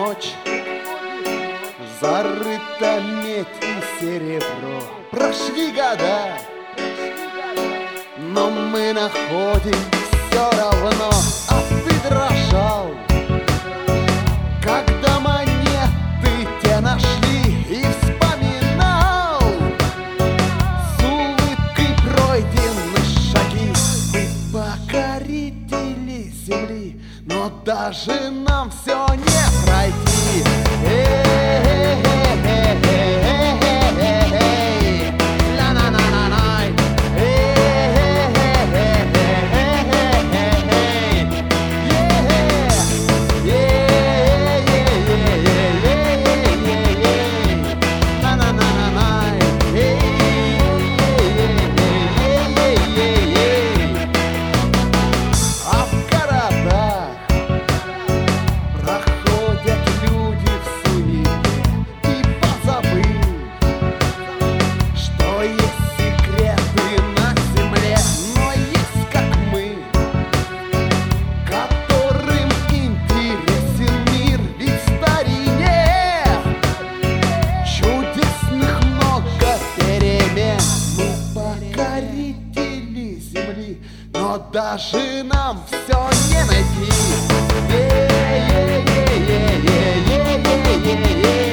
ночь, зарыта медь и серебро. Прошли года, но мы находим все равно. А ты дрожал, когда монеты те нашли, и вспоминал с улыбкой пройдены шаги. Мы покорители земли, но даже нам все не пройти. Но даже нам все не найти.